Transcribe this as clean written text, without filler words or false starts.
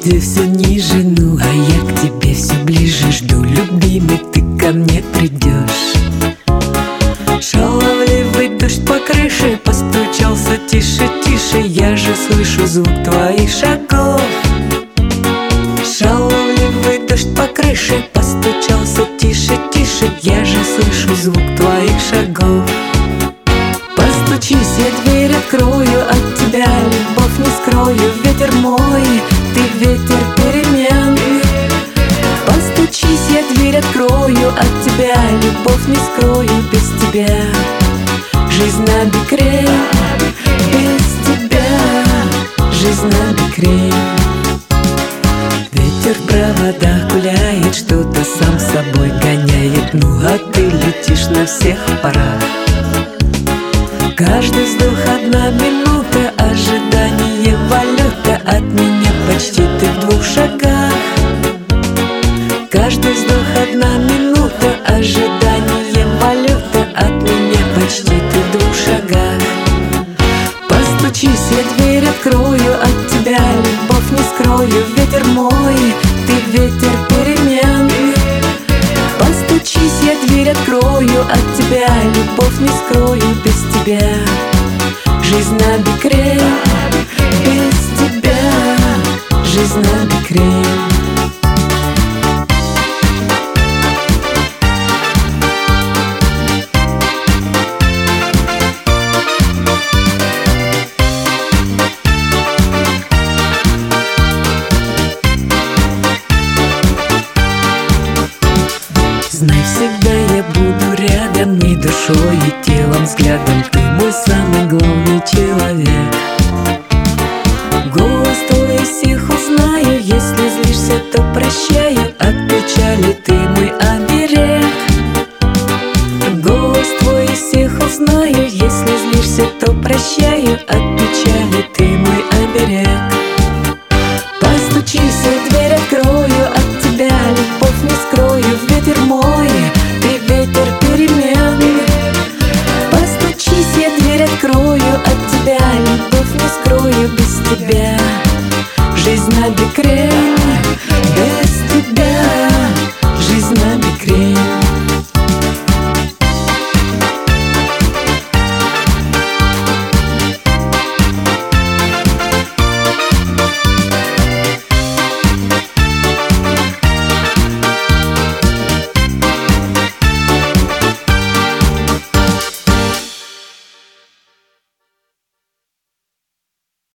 где все ниже, ну а я к тебе все ближе. Жду, любимый, ты ко мне придешь. Шаловливый дождь по крыше постучался тише, тише. Я же слышу звук твоих шагов. Шаловливый дождь по крыше постучался тише, тише. Я же слышу звук твоих шагов. Постучись, я дверь открою, от тебя любовь не скрою. Ветер мой, ты ветер перемен. Постучись, я дверь открою, от тебя любовь не скрою. Без тебя жизнь на бекрень, без тебя жизнь на бекрень. Ветер в проводах гуляет, что-то сам собой гоняет. Ну а ты летишь на всех парах. Каждый вздох одна минута, ожидание полета. От меня почти ты в 2 шагах. Каждый вздох одна минута, ожидание полета. От меня почти ты в 2 шагах. Постучись, я дверь открою, от тебя любовь не скрою. Ветер мой, ты ветер перемен. Постучись, я дверь открою, от тебя любовь не скрою. Без тебя жизнь на бекрень, без тебя жизнь на бекрень. Знай, всегда я буду рядом, и душой, и телом, взглядом. Ты мой самый главный человек. Голос твой всех узнаю, если злишься, то прощаю. От печали ты мой оберег. Голос твой всех узнаю, если злишься, то прощаю. От печали ты мой оберег. Постучись, я дверь открою, от тебя любовь не скрою. Ветер мой, ты ветер перемен. Постучись, я дверь открою, от тебя любовь не скрою. Без тебя жизнь на бекрень.